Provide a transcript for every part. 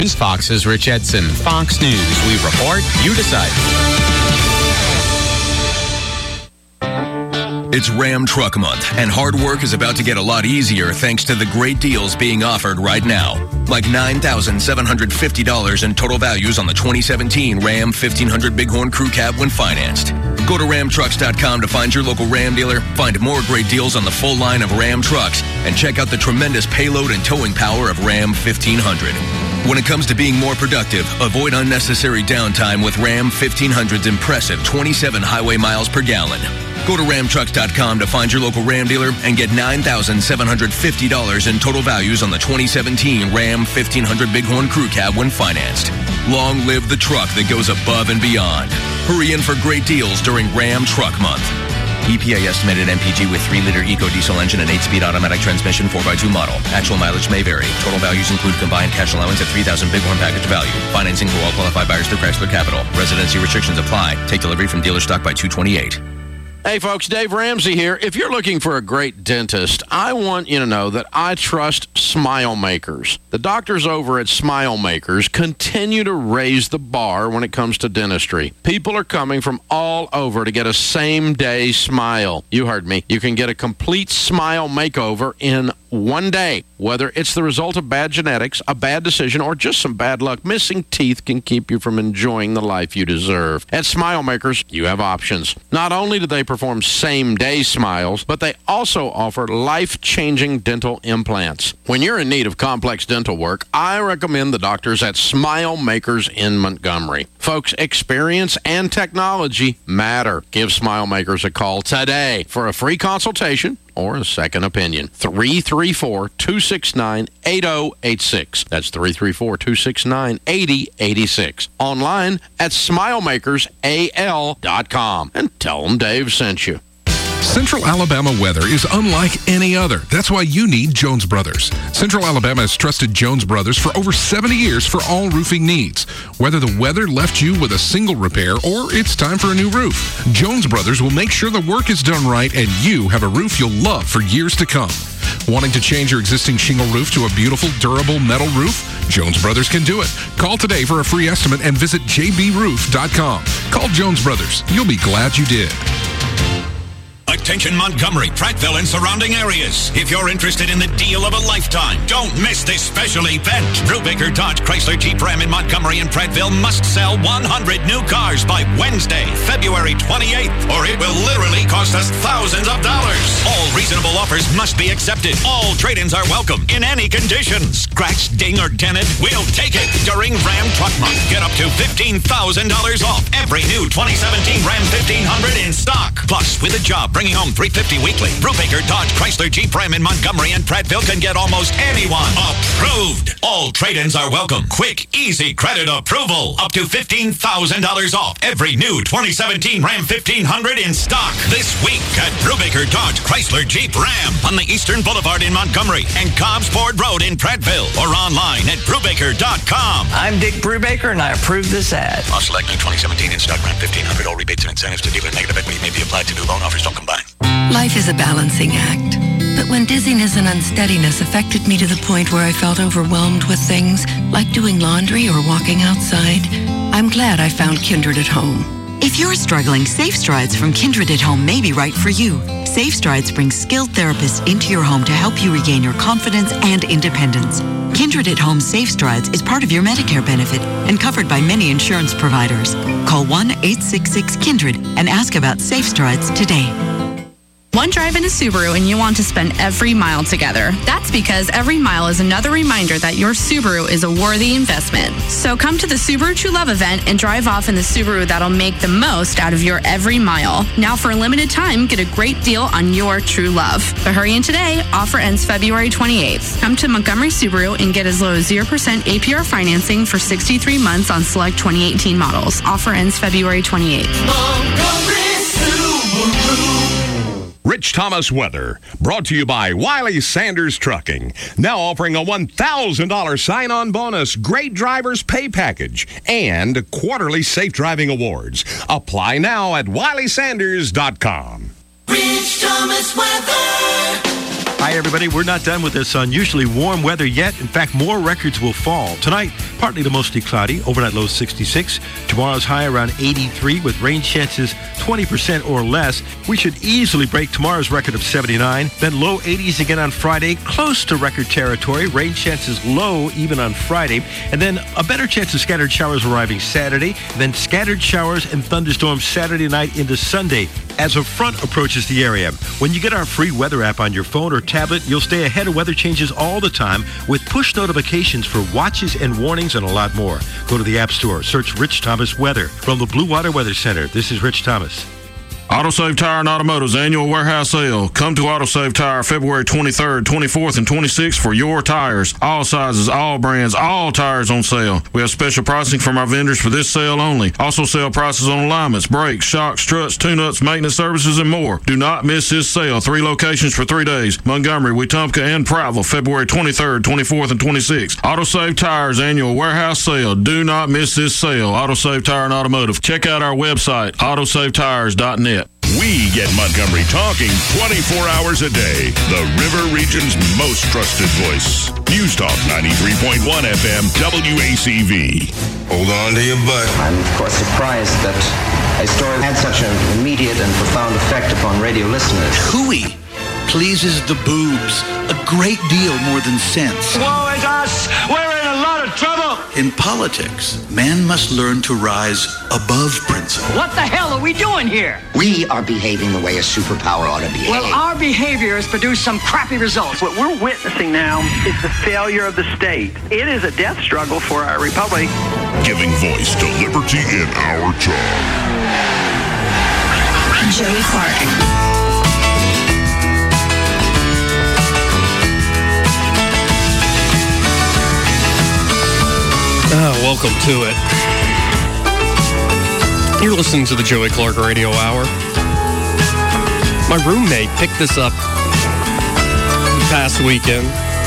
Fox's Rich Edson. Fox News. We report, you decide. It's Ram Truck Month, and hard work is about to get a lot easier thanks to the great deals being offered right now. Like $9,750 in total values on the 2017 Ram 1500 Bighorn Crew Cab when financed. Go to ramtrucks.com to find your local Ram dealer, find more great deals on the full line of Ram trucks, and check out the tremendous payload and towing power of Ram 1500. When it comes to being more productive, avoid unnecessary downtime with Ram 1500's impressive 27 highway miles per gallon. Go to ramtrucks.com to find your local Ram dealer and get $9,750 in total values on the 2017 Ram 1500 Bighorn Crew Cab when financed. Long live the truck that goes above and beyond. Hurry in for great deals during Ram Truck Month. EPA estimated MPG with 3-liter EcoDiesel engine and 8-speed automatic transmission 4x2 model. Actual mileage may vary. Total values include combined cash allowance at $3,000 Bighorn package value. Financing for all qualified buyers through Chrysler Capital. Residency restrictions apply. Take delivery from dealer stock by 2/28. Hey folks, Dave Ramsey here. If you're looking for a great dentist, I want you to know that I trust Smile Makers. The doctors over at Smile Makers continue to raise the bar when it comes to dentistry. People are coming from all over to get a same-day smile. You heard me. You can get a complete smile makeover in one day. Whether it's the result of bad genetics, a bad decision, or just some bad luck, missing teeth can keep you from enjoying the life you deserve. At Smile Makers, you have options. Not only do they perform same-day smiles, but they also offer life-changing dental implants. When you're in need of complex dental work, I recommend the doctors at Smile Makers in Montgomery. Folks, experience and technology matter. Give Smile Makers a call today for a free consultation or a second opinion. 334-269-8086. That's 334-269-8086. Online at SmileMakersAL.com. And tell them Dave sent you. Central Alabama weather is unlike any other. That's why you need Jones Brothers. Central Alabama has trusted Jones Brothers for over 70 years for all roofing needs. Whether the weather left you with a single repair or it's time for a new roof, Jones Brothers will make sure the work is done right and you have a roof you'll love for years to come. Wanting to change your existing shingle roof to a beautiful, durable metal roof? Jones Brothers can do it. Call today for a free estimate and visit jbroof.com. Call Jones Brothers. You'll be glad you did. Attention Montgomery, Prattville, and surrounding areas. If you're interested in the deal of a lifetime, don't miss this special event. Brubaker Dodge Chrysler Jeep Ram in Montgomery and Prattville must sell 100 new cars by Wednesday, February 28th, or it will literally cost us thousands of dollars. All reasonable offers must be accepted. All trade-ins are welcome in any condition. Scratch, ding, or dented, we'll take it during Ram Truck Month. Get up to $15,000 off every new 2017 Ram 1500 in stock. Plus, with a job, bringing home $350 weekly. Brubaker Dodge Chrysler Jeep Ram in Montgomery and Prattville can get almost anyone approved. All trade-ins are welcome. Quick, easy credit approval. Up to $15,000 off every new 2017 Ram 1500 in stock this week at Brubaker Dodge Chrysler Jeep Ram on the Eastern Boulevard in Montgomery and Cobbs Ford Road in Prattville or online at Brubaker.com. I'm Dick Brubaker and I approve this ad. On select new 2017 in stock Ram 1500. All rebates and incentives to dealer negative equity may be applied to new loan offers. Don't combine. Life is a balancing act. But when dizziness and unsteadiness affected me to the point where I felt overwhelmed with things, like doing laundry or walking outside, I'm glad I found Kindred at Home. If you're struggling, Safe Strides from Kindred at Home may be right for you. Safe Strides brings skilled therapists into your home to help you regain your confidence and independence. Kindred at Home Safe Strides is part of your Medicare benefit and covered by many insurance providers. Call 1-866-KINDRED and ask about Safe Strides today. One drive in a Subaru and you want to spend every mile together. That's because every mile is another reminder that your Subaru is a worthy investment. So come to the Subaru True Love event and drive off in the Subaru that'll make the most out of your every mile. Now for a limited time, get a great deal on your True Love. But hurry in today. Offer ends February 28th. Come to Montgomery Subaru and get as low as 0% APR financing for 63 months on select 2018 models. Offer ends February 28th. Montgomery Subaru. Rich Thomas weather, brought to you by Wiley Sanders Trucking. Now offering a $1,000 sign-on bonus, great drivers pay package, and quarterly safe driving awards. Apply now at WileySanders.com. Rich Thomas weather. Hi, everybody. We're not done with this unusually warm weather yet. In fact, more records will fall. Tonight, partly to mostly cloudy. Overnight low 66. Tomorrow's high around 83 with rain chances 20% or less. We should easily break tomorrow's record of 79. Then low 80s again on Friday, close to record territory. Rain chances low even on Friday. And then a better chance of scattered showers arriving Saturday. Then scattered showers and thunderstorms Saturday night into Sunday as a front approaches the area. When you get our free weather app on your phone or tablet, you'll stay ahead of weather changes all the time with push notifications for watches and warnings and a lot more. Go to the App Store, search Rich Thomas Weather. From the Blue Water Weather Center, this is Rich Thomas. AutoSave Tire and Automotive's annual warehouse sale. Come to AutoSave Tire February 23rd, 24th, and 26th for your tires. All sizes, all brands, all tires on sale. We have special pricing from our vendors for this sale only. Also sale prices on alignments, brakes, shocks, struts, tune-ups, maintenance services, and more. Do not miss this sale. 3 locations for 3 days. Montgomery, Wetumpka, and Prattville, February 23rd, 24th, and 26th. AutoSave Tire's annual warehouse sale. Do not miss this sale. AutoSave Tire and Automotive. Check out our website, autosavetires.net. We get Montgomery talking 24 hours a day. The River Region's most trusted voice. News Talk 93.1 FM WACV. Hold on to your butt. I'm, of course, surprised that a story had such an immediate and profound effect upon radio listeners. Hooey pleases the boobs a great deal more than sense. Woe is us! We're in a lot of trouble! In politics, man must learn to rise above principle. What the hell are we doing here? We are behaving the way a superpower ought to behave. Well, our behavior has produced some crappy results. What we're witnessing now is the failure of the state. It is a death struggle for our republic. Giving voice to liberty in our time. Joey Clark. Welcome to it. You're listening to the Joey Clark Radio Hour. My roommate picked this up the past weekend.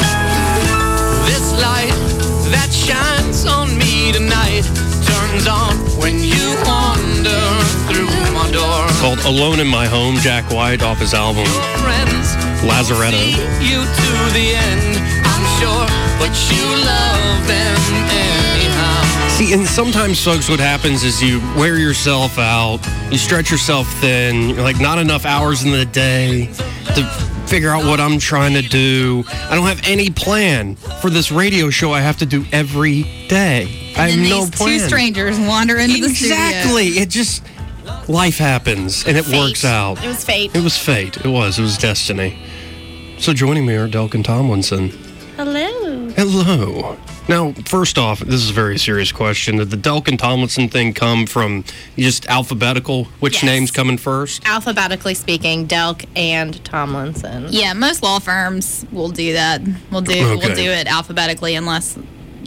This light that shines on me tonight turns on when you wander through my door. Called Alone in My Home, Jack White, off his album Lazaretto. You to the end, I'm sure, but you love them anyhow. See, and sometimes, folks, what happens is you wear yourself out, you stretch yourself thin, you're like, not enough hours in the day to figure out what I'm trying to do. I don't have any plan for this radio show I have to do every day. I have no plan. 2 strangers wander into the studio. Exactly. It just, life happens, and it works out. It was fate. It was fate. It was destiny. So joining me are Delkin Tomlinson. Hello. Hello. Now, first off, this is a very serious question. Did the Delkin Tomlinson thing come from just alphabetical? Which names coming first? Alphabetically speaking, Delk and Tomlinson. Yeah, most law firms will do that. We'll do it alphabetically unless,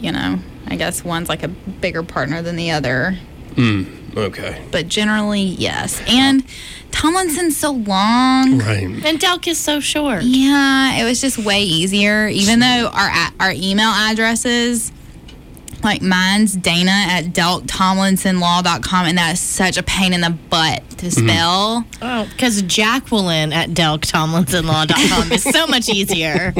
I guess one's like a bigger partner than the other. Okay. But generally, yes. And Tomlinson's so long. Right. And Delk is so short. Yeah, it was just way easier. Even though our email addresses, like mine's Dana@DelkTomlinsonLaw.com, and that is such a pain in the butt to spell. Oh, because Jacqueline at DelkTomlinsonLaw.com is so much easier.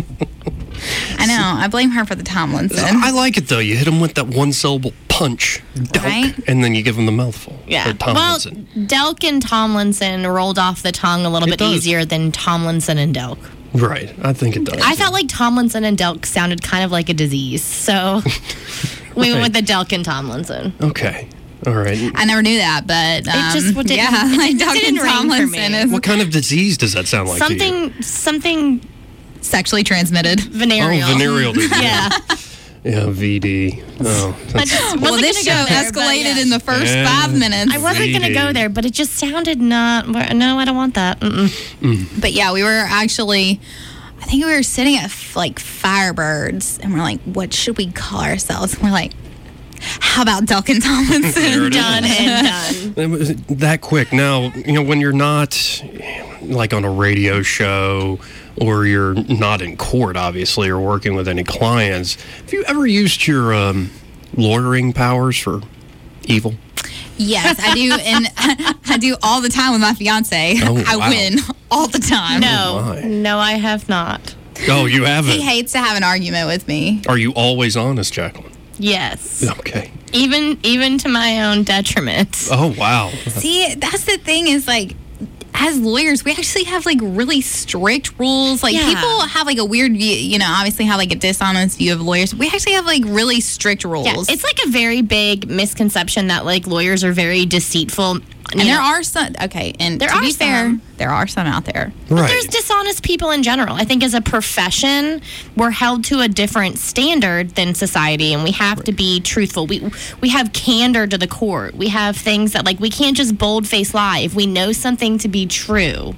I know. I blame her for the Tomlinson. I like it, though. You hit them with that one-syllable punch. Delk, right? And then you give them the mouthful. Yeah. Well, Delk and Tomlinson rolled off the tongue a little bit easier than Tomlinson and Delk. Right. I think it does. I felt like Tomlinson and Delk sounded kind of like a disease, so we went with the Delk and Tomlinson. Okay. All right. I never knew that, but it just didn't, Delkin Tomlinson is what kind of disease does that sound like to you? Something sexually transmitted. Venereal. Oh, venereal disease. Yeah. Yeah, VD. Oh, well, this show escalated in the first 5 minutes. I wasn't going to go there, but it just sounded not. No, I don't want that. But yeah, we were actually. I think we were sitting at like Firebirds, and we're like, "What should we call ourselves?" And we're like, "How about Delkin Tomlinson?" Done and done. That quick. Now, when you're not like on a radio show, or you're not in court, obviously, or working with any clients, have you ever used your lawyering powers for evil? Yes, I do, and I do all the time with my fiance. Oh, I win all the time. No, I have not. Oh, you haven't? He hates to have an argument with me. Are you always honest, Jacqueline? Yes. Okay. Even to my own detriment. Oh, wow. See, that's the thing is like, as lawyers, we actually have like really strict rules. Like people have like a weird view, you know, obviously have like a dishonest view of lawyers. We actually have like really strict rules. Yeah, it's like a very big misconception that like lawyers are very deceitful. And there are some, okay, and to be fair, there are some out there. But there's dishonest people in general. I think as a profession, we're held to a different standard than society, and we have to be truthful. We have candor to the court. We have things that, like, we can't just bold-face lie. If we know something to be true,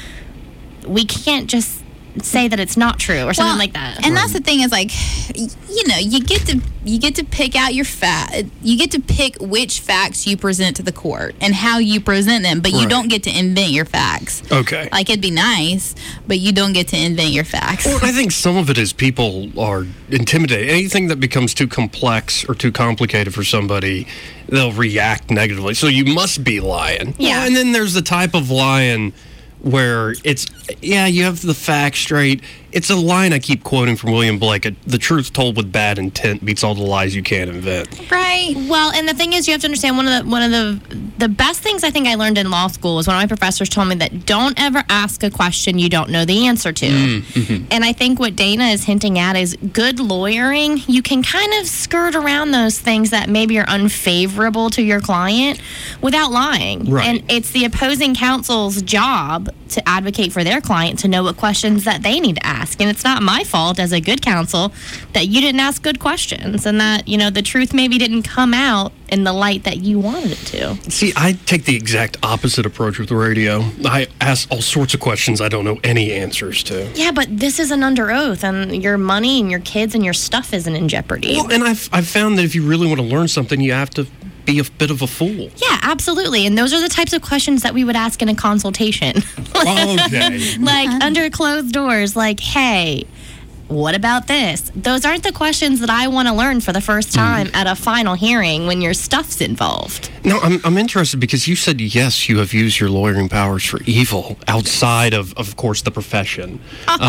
we can't just say that it's not true or something like that. And that's the thing is like, you know, you get to pick out your you get to pick which facts you present to the court and how you present them, but you don't get to invent your facts. Okay. Like, it'd be nice, but you don't get to invent your facts. Well, I think some of it is people are intimidated. Anything that becomes too complex or too complicated for somebody, they'll react negatively. So you must be lying. Yeah. Well, and then there's the type of lying where it's, you have the facts straight. It's a line I keep quoting from William Blake. The truth told with bad intent beats all the lies you can't invent. Right. Well, and the thing is, you have to understand, one of the best things I think I learned in law school was one of my professors told me that don't ever ask a question you don't know the answer to. Mm-hmm. And I think what Dana is hinting at is good lawyering. You can kind of skirt around those things that maybe are unfavorable to your client without lying. Right. And it's the opposing counsel's job to advocate for their client to know what questions that they need to ask. And it's not my fault as a good counsel that you didn't ask good questions and that, you know, the truth maybe didn't come out in the light that you wanted it to. See, I take the exact opposite approach with the radio. I ask all sorts of questions I don't know any answers to. Yeah, but this isn't under oath, and your money and your kids and your stuff isn't in jeopardy. Well, and I've found that if you really want to learn something, you have to be a bit of a fool. Yeah, absolutely. And those are the types of questions that we would ask in a consultation. Okay. Like under closed doors, like, hey, what about this? Those aren't the questions that I want to learn for the first time at a final hearing when your stuff's involved. No, I'm interested because you said, yes, you have used your lawyering powers for evil outside of course, the profession.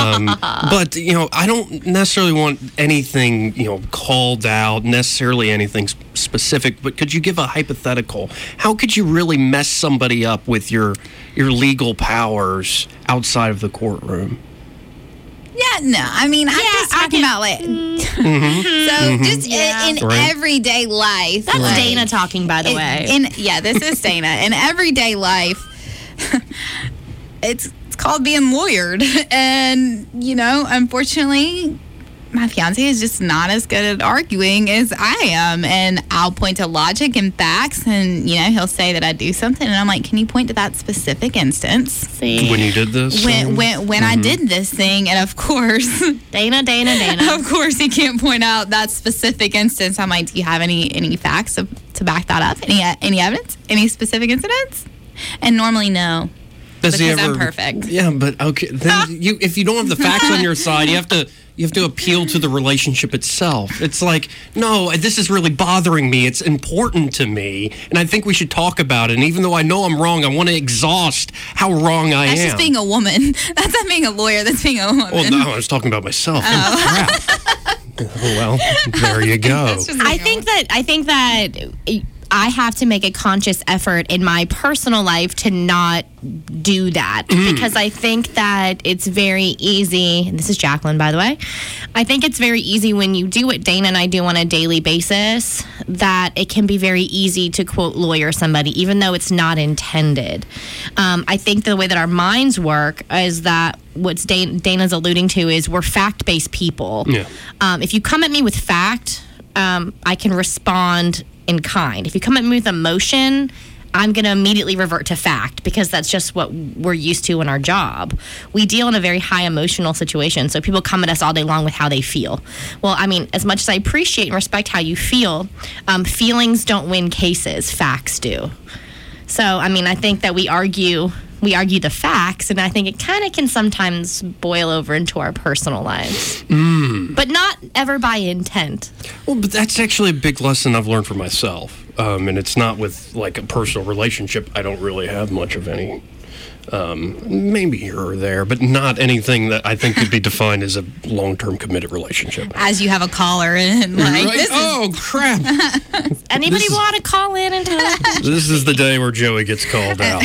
But, you know, I don't necessarily want anything, you know, called out, necessarily anything specific, but could you give a hypothetical? How could you really mess somebody up with your legal powers outside of the courtroom? Yeah, no. I mean, I'm just talking about like, so just in everyday life. That's like, Dana talking, by the way. This is Dana. In everyday life, it's called being lawyered. And, you know, unfortunately, my fiance is just not as good at arguing as I am. And I'll point to logic and facts, and, you know, he'll say that I do something, and I'm like, can you point to that specific instance? See? When you did this? When I did this thing, and of course... Dana. Of course, he can't point out that specific instance. I'm like, do you have any facts to back that up? Any evidence? Any specific incidents? And normally, no. Because I'm perfect. Yeah, but okay. Then if you don't have the facts on your side, you have to appeal to the relationship itself. It's like, no, this is really bothering me. It's important to me, and I think we should talk about it. And even though I know I'm wrong, I want to exhaust how wrong I am. That's just being a woman. That's not being a lawyer. That's being a woman. Well, no, I was talking about myself. Oh. Crap. Well, there you go. I think that I have to make a conscious effort in my personal life to not do that because I think that it's very easy. And this is Jacqueline, by the way. I think it's very easy when you do what Dana and I do on a daily basis that it can be very easy to quote lawyer somebody, even though it's not intended. I think the way that our minds work is that what Dana's alluding to is we're fact-based people. Yeah. If you come at me with fact, I can respond in kind. If you come at me with emotion, I'm going to immediately revert to fact because that's just what we're used to in our job. We deal in a very high emotional situation, so people come at us all day long with how they feel. Well, I mean, as much as I appreciate and respect how you feel, feelings don't win cases, facts do. So, I mean, I think that we argue the facts, and I think it kind of can sometimes boil over into our personal lives. But not ever by intent. Well, but that's actually a big lesson I've learned for myself. And it's not with, like, a personal relationship. I don't really have much of any. maybe here or there, but not anything that I think could be defined as a long-term committed relationship. As you have a caller and like, Right? this Oh, crap. Anybody want to call in and talk? This is the day where Joey gets called out.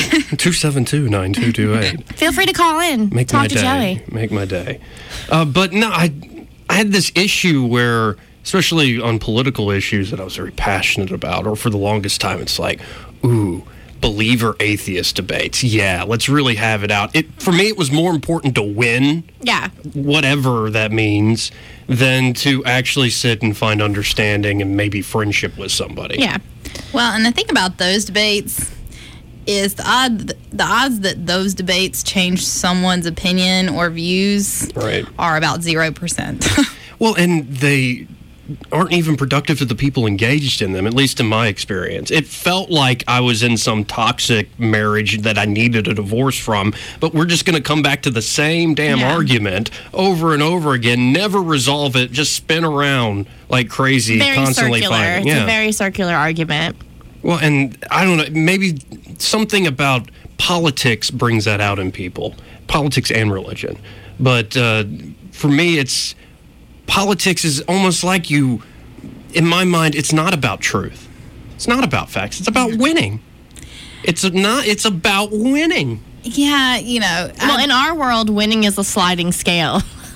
272-9228. Feel free to call in. Make talk my to day. Joey. Make my day. But no, I had this issue where, especially on political issues that I was very passionate about, or for the longest time, it's like, ooh, believer atheist debates. Yeah, let's really have it out. For me, it was more important to win, Yeah. whatever that means, than to actually sit and find understanding and maybe friendship with somebody. Yeah. Well, and the thing about those debates is the odds that those debates change someone's opinion or views Right. are about 0%. Well, and they aren't even productive to the people engaged in them, at least in my experience. It felt like I was in some toxic marriage that I needed a divorce from, but we're just going to come back to the same damn argument over and over again, never resolve it, just spin around like crazy, Very constantly circular. fighting. It's a very circular argument. Well, and I don't know, maybe something about politics brings that out in people, politics and religion. But for me, politics is almost like in my mind, it's not about truth. It's not about facts. It's about winning. It's about winning. Yeah, you know. Well, in our world, winning is a sliding scale.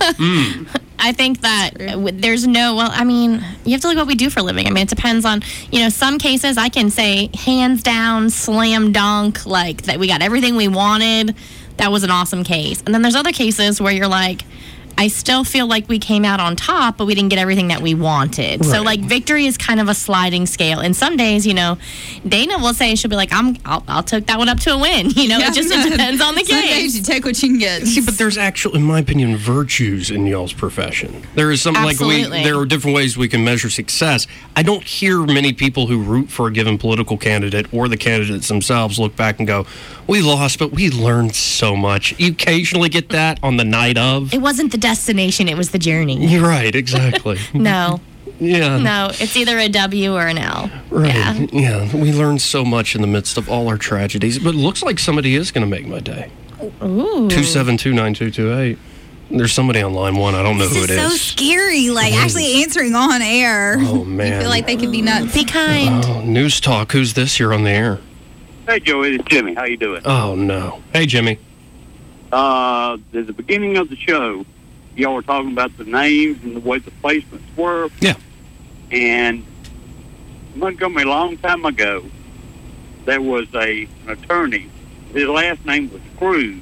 I think that there's you have to look at what we do for a living. I mean, it depends on, some cases I can say hands down, slam dunk, like that we got everything we wanted. That was an awesome case. And then there's other cases where you're like, I still feel like we came out on top, but we didn't get everything that we wanted. Right. So, like, victory is kind of a sliding scale. And some days, Dana will say, she'll be like, I'll take that one up to a win. It just depends on the Some case. days you take what you can get. See, but there's actually, in my opinion, virtues in y'all's profession. There is something Absolutely. there are different ways we can measure success. I don't hear many people who root for a given political candidate or the candidates themselves look back and go, we lost, but we learned so much. You occasionally get that on the night of. It wasn't the destination, it was the journey. You're right, exactly. No. Yeah. No, it's either a W or an L. Right. Yeah. We learned so much in the midst of all our tragedies. But it looks like somebody is going to make my day. Ooh. 272-9228. There's somebody on line one. I don't know who it This is so is. scary, like actually answering on air. Oh, man. You feel like they could be nuts. Be kind. Oh, News Talk. Who's this? You're on the air. Hey, Joey, it's Jimmy. How you doing? Oh, no. Hey, Jimmy. At the beginning of the show, y'all were talking about the names and the way the placements were. Yeah. And Montgomery, a long time ago, there was an attorney. His last name was Cruz.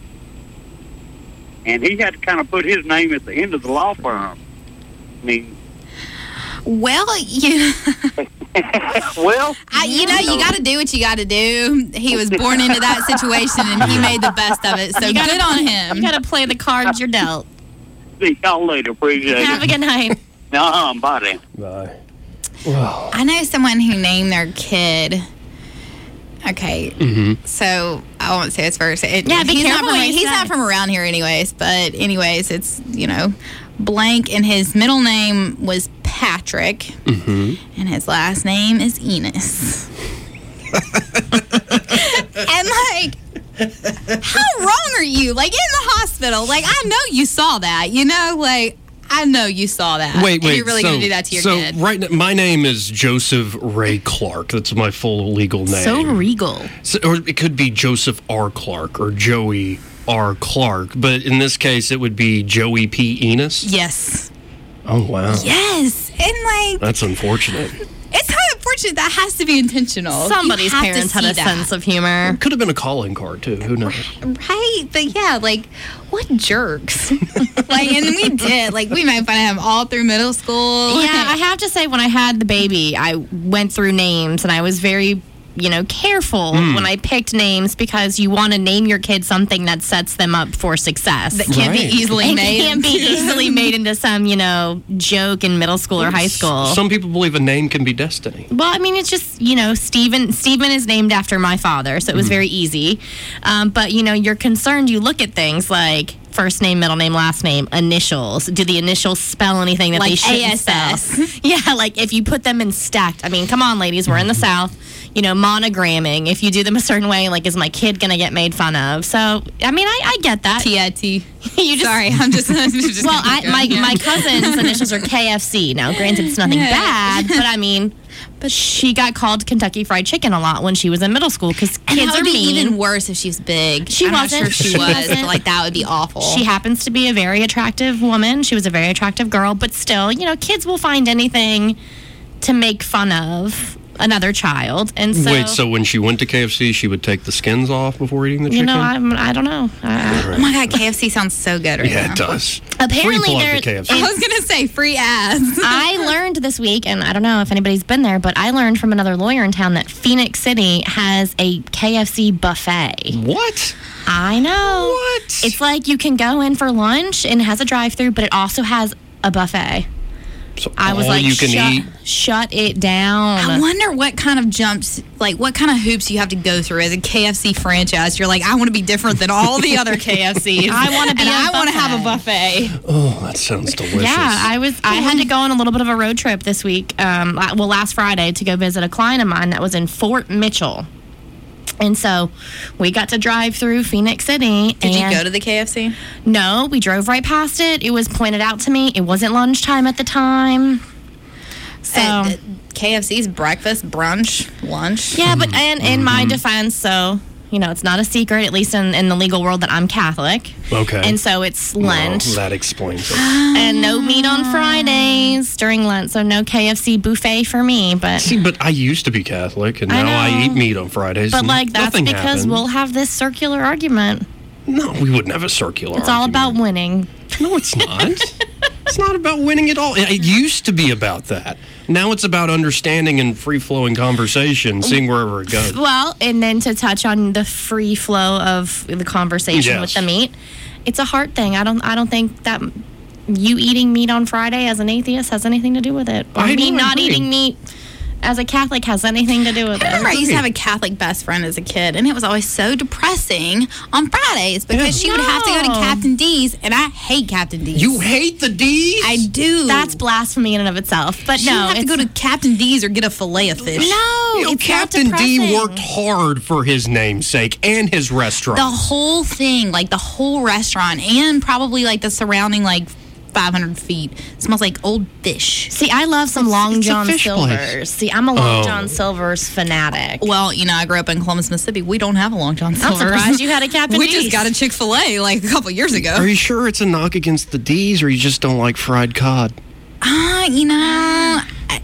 And he had to kind of put his name at the end of the law firm. I mean... Well, well, you got to do what you got to do. He was born into that situation, and he made the best of it. So good on him. You got to play the cards you're dealt. See y'all later. Appreciate it. Have a good night. Bye then. Bye. I know someone who named their kid. Okay, so I won't say his first. Be he's careful what you he's say. not from around here, anyways. But anyways, it's blank, and his middle name was Patrick, and his last name is Enos. And how wrong are you? Like in the hospital, like I know you saw that. I know you saw that. Wait. And you're really going to do that to your kid? Right now, my name is Joseph Ray Clark. That's my full legal name. So regal. Or it could be Joseph R. Clark or Joey R. Clark. But in this case, it would be Joey P. Enos? Yes. Oh, wow. Yes. And That's unfortunate. it's not unfortunate. That has to be intentional. Somebody's You have to parents had see a that. sense of humor. It could have been a calling card, too. Who knows? Right, but yeah, what jerks? And we did. We made fun of him all through middle school. Yeah, I have to say, when I had the baby, I went through names, and I was very, careful when I picked names, because you want to name your kid something that sets them up for success. That can't be easily It made. can't be easily made into some, joke in middle school or high school. Some people believe a name can be destiny. Well, I mean, it's just, Stephen is named after my father, so it was very easy. But, you're concerned. You look at things like first name, middle name, last name, initials. Do the initials spell anything that Like they shouldn't ASS. spell? Yeah, like if you put them in stacked. I mean, come on, ladies, we're in the South. You know, monogramming. If you do them a certain way, like, is my kid going to get made fun of? So, I mean, I get that. T-I-T. You just, Sorry, I'm just well, gonna keep going. my cousin's initials are KFC. Now, granted, it's nothing bad, but I mean, she got called Kentucky Fried Chicken a lot when she was in middle school because And kids that are would be mean. even worse if she's big. She I'm wasn't. not sure she was. wasn't. But, like, that would be awful. She happens to be a very attractive woman. She was a very attractive girl, but still, you know, kids will find anything to make fun of another child. And so, Wait, so when she went to KFC, she would take the skins off before eating the chicken? you know, I don't know. Oh my God, KFC sounds so good right now. Yeah, it does. Apparently, Free plug there. to KFC. I was going to say free ass. I learned this week, and I don't know if anybody's been there, but I learned from another lawyer in town that Phoenix City has a KFC buffet. What? I know. What? It's like you can go in for lunch and it has a drive-through, but it also has a buffet. So I was all like, you can eat? shut it down. I wonder what kind of jumps, like what kind of hoops you have to go through as a KFC franchise. You're like, I want to be different than all the other KFCs. I want to be and a I want to buffet. have a buffet. Oh, that sounds delicious. Yeah, I had to go on a little bit of a road trip this week, last Friday, to go visit a client of mine that was in Fort Mitchell. And so we got to drive through Phoenix City. Did you go to the KFC? No, we drove right past it. It was pointed out to me. It wasn't lunchtime at the time. So KFC's breakfast, brunch, lunch. yeah, but and in my defense, so you know, it's not a secret, at least in the legal world, that I'm Catholic. Okay. And so it's Lent. Well, that explains it. And no meat on Fridays during Lent, so no KFC buffet for me. But See, but I used to be Catholic, and I now I know. eat meat on Fridays. but and like that's nothing because happened. we'll have this circular argument. No, we wouldn't have a circular It's all argument. about winning. No, it's not. It's not about winning at all. It used to be about that. Now it's about understanding and free-flowing conversation, seeing wherever it goes. Well, and then to touch on the free flow of the conversation with Yes. the meat, it's a heart thing. I don't think that you eating meat on Friday as an atheist has anything to do with it. Or I me don't not agree. eating meat as a Catholic has anything to do with I remember I it. used to have a Catholic best friend as a kid, and it was always so depressing on Fridays because she would have to go to No. Captain D's, and I hate Captain D's. You hate the D's? I do. That's blasphemy in and of itself. But She no, would have to it's- go to Captain D's or get a fillet of fish. no, You know, it's not Captain D depressing. worked hard for his namesake and his restaurant. The whole thing, like the whole restaurant, and probably like the surrounding like 500 feet, smells like old fish. See, I love some Long it's a John fish place. Silver's. See, I'm a Long Oh. John Silver's fanatic. Well, you know, I grew up in Columbus, Mississippi. We don't have a Long John I'm Silver's. surprised you had a Captain We D's. just got a Chick-fil-A like a couple years ago. Are you sure it's a knock against the D's, or you just don't like fried cod? You know,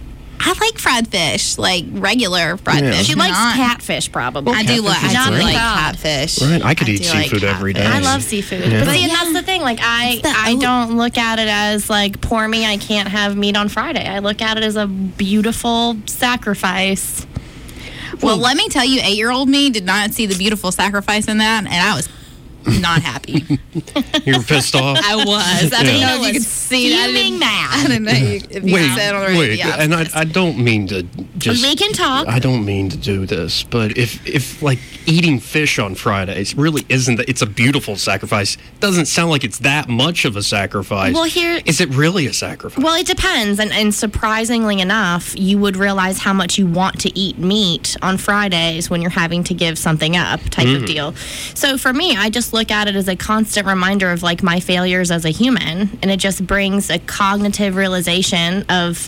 I like fried fish, like regular fried Yeah. fish. She likes not- catfish, probably. I do, catfish is I do great. like Not catfish. Right, I could eat do like seafood every day. I catfish. love seafood. Yeah. But see, and that's the thing. Like, I don't look at it as, like, poor me, I can't have meat on Friday. I look at it as a beautiful sacrifice. Well, let me tell you, 8-year-old me did not see the beautiful sacrifice in that, and I was not happy. You were pissed off? I was. I didn't Yeah. know if you could see that. Fuming I mad. didn't know if you could say it on the radio. Wait, Yeah, and I don't mean to just... We can talk. I don't mean to do this, but if like eating fish on Fridays really isn't, it's a beautiful sacrifice. Doesn't sound like it's that much of a sacrifice. Well, here- is it really a sacrifice? Well, it depends. And surprisingly enough, you would realize how much you want to eat meat on Fridays when you're having to give something up type of deal. So for me, I just look at it as a constant reminder of like my failures as a human. And it just brings a cognitive realization of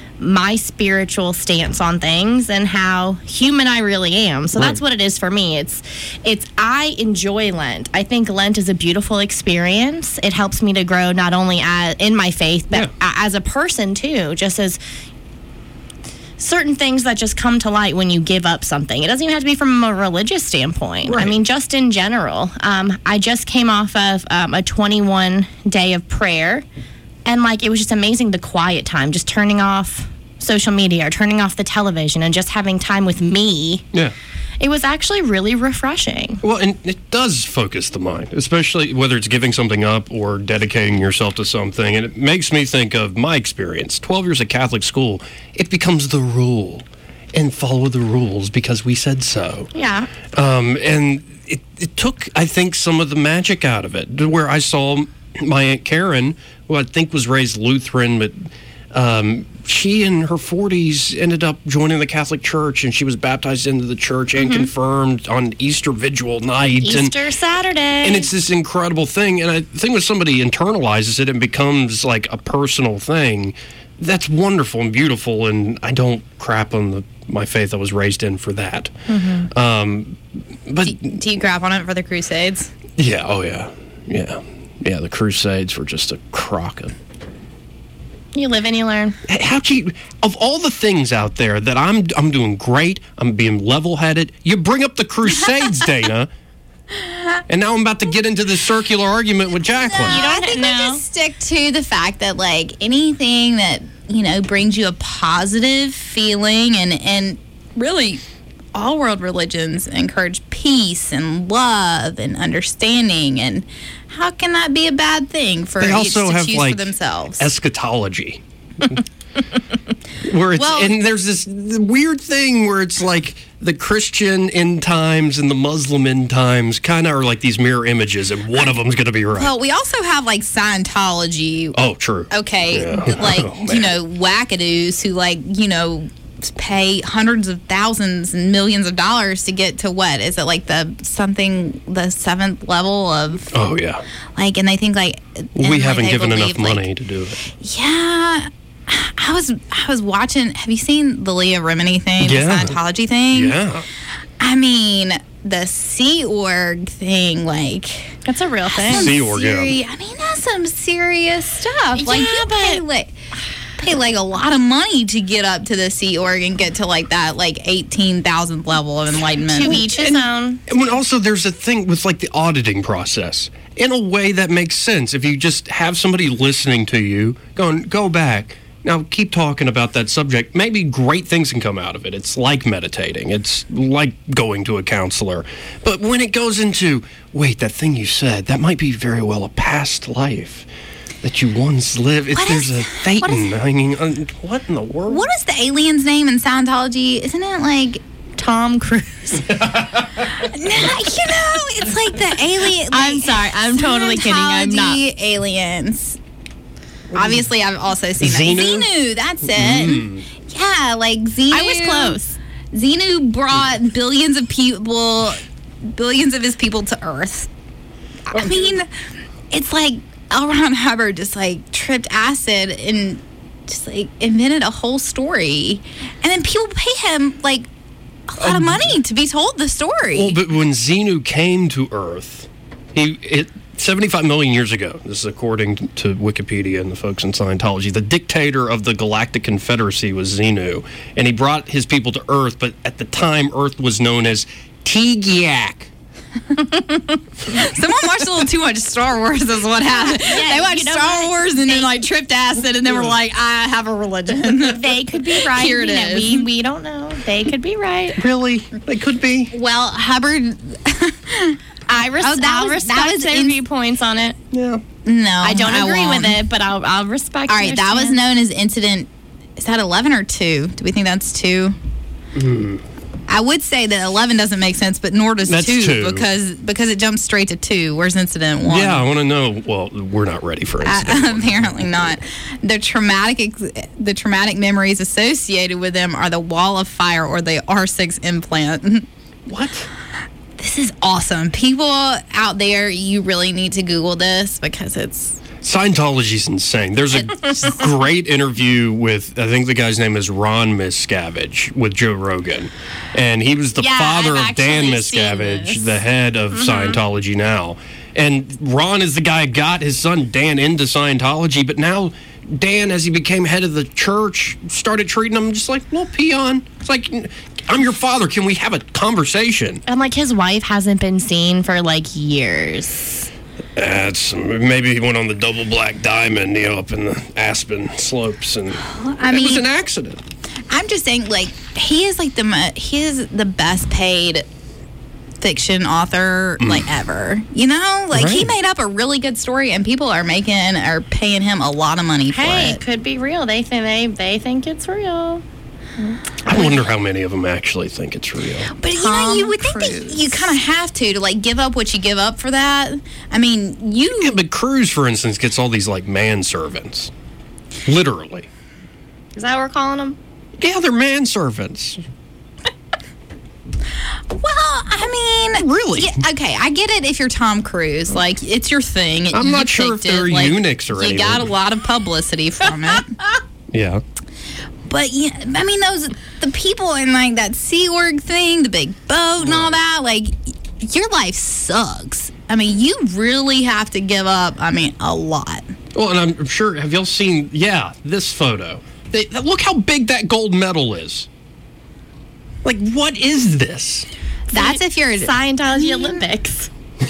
my spiritual stance on things and how human I really am. So that's what it is for me. It's I enjoy Lent. I think Lent is a beautiful experience. It helps me to grow not only in my faith, but as a person too, just as certain things that just come to light when you give up something. It doesn't even have to be from a religious standpoint. Right. I mean, just in general. I just came off of a 21 day of prayer, and like it was just amazing, the quiet time, just turning off social media or turning off the television and just having time with me. Yeah. It was actually really refreshing. Well, and it does focus the mind, especially whether it's giving something up or dedicating yourself to something. And it makes me think of my experience. 12 years at Catholic school, it becomes the rule. and follow the rules because we said so. Yeah. And it took, I think, some of the magic out of it, where I saw my Aunt Karen, who I think was raised Lutheran, but she in her 40s ended up joining the Catholic Church, and she was baptized into the church and confirmed on Easter Vigil night. Easter Saturday. And it's this incredible thing. And I think when somebody internalizes it and becomes like a personal thing, that's wonderful and beautiful, and I don't crap on my faith I was raised in for that. But do you crap on it for the Crusades? Yeah, oh yeah. Yeah, the Crusades were just a crock of... You live and you learn. How'd you, of all the things out there that I'm doing great, I'm being level-headed, you bring up the Crusades, Dana, and now I'm about to get into this circular argument with Jacqueline. I think we just stick to the fact that, like, anything that, brings you a positive feeling, and really all world religions encourage peace and love and understanding, and how can that be a bad thing for each to choose for themselves? Eschatology. Where it's, and there's this weird thing where it's like the Christian end times and the Muslim end times kind of are like these mirror images, and one of them's going to be right. Well, we also have like Scientology. Oh, true. Okay, Yeah. like wackadoos who pay hundreds of thousands and millions of dollars to get to what is it, like the seventh level of? Oh yeah. Like, and they think like we haven't given enough money to do it. Yeah. I was watching. Have you seen the Leah Remini thing? Yeah. The Scientology thing? Yeah. I mean, the Sea Org thing, like, that's a real thing. Sea Org, yeah. I mean, that's some serious stuff. Like, you pay like a lot of money to get up to the Sea Org and get to like that 18,000th level of enlightenment. To each his own. And also, there's a thing with like the auditing process. In a way that makes sense. If you just have somebody listening to you, going, go back. Now, keep talking about that subject. Maybe great things can come out of it. It's like meditating. It's like going to a counselor. But when it goes into, wait, that thing you said, that might be very well a past life that you once lived. There's a Thetan. I mean, what in the world? What is the alien's name in Scientology? Isn't it like Tom Cruise? No, it's like the alien. I'm sorry. I'm totally kidding. I'm not. Aliens. Obviously, I've also seen Xenu? Xenu, that's it. Yeah, like Xenu. I was close. Xenu brought billions of his people to Earth. I mean, it's like L. Ron Hubbard just like tripped acid and just like invented a whole story. And then people pay him like a lot of money to be told the story. Well, but when Xenu came to Earth, 75 million years ago, this is according to Wikipedia and the folks in Scientology, the dictator of the Galactic Confederacy was Xenu, and he brought his people to Earth, but at the time, Earth was known as Tigyak. Someone watched a little too much Star Wars is what happened. Yeah, they watched Star Wars and then like tripped acid and they were like, I have a religion. They could be right. Here it is. We don't know. They could be right. Really? They could be? Well, Hubbard... I respect their viewpoints on it. Yeah. No, I don't agree with it, but I'll respect. All right, that was known as incident. Is that 11 or 2? Do we think that's 2? I would say that 11 doesn't make sense, but nor does That's 2 because it jumps straight to 2. Where's incident 1? Yeah, I want to know. Well, we're not ready for incident. Apparently not. The traumatic memories associated with them are the wall of fire or the R6 implant. What? This is awesome. People out there, you really need to Google this because it's... Scientology's insane. There's a great interview with, I think the guy's name is Ron Miscavige, with Joe Rogan. And he was the father of Dan Miscavige, the head of Scientology now. And Ron is the guy who got his son Dan into Scientology, but now Dan, as he became head of the church, started treating him just like a little peon. It's like, I'm your father. Can we have a conversation? And like his wife hasn't been seen for like years. Maybe he went on the double black diamond, up in the Aspen slopes, and it was an accident. I'm just saying, like, he is the best paid fiction author ever. Like he made up a really good story, and people are paying him a lot of money for it. Hey, could be real. They think it's real. I wonder how many of them actually think it's real. But you would think that you kind of have to like give up what you give up for that. I mean, Yeah, but Cruz, for instance, gets all these like manservants. Literally. Is that what we're calling them? Yeah, they're manservants. Well, I mean, really? Yeah, okay, I get it if you're Tom Cruise. Like, it's your thing. I'm not sure if they're eunuchs or anything. You got a lot of publicity from it. Yeah. But, yeah, I mean, the people in, like, that Sea Org thing, the big boat and all that, like, your life sucks. I mean, you really have to give up, a lot. Well, and I'm sure, have y'all seen, this photo? Look how big that gold medal is. Like, what is this? That's if you're Scientology Olympics.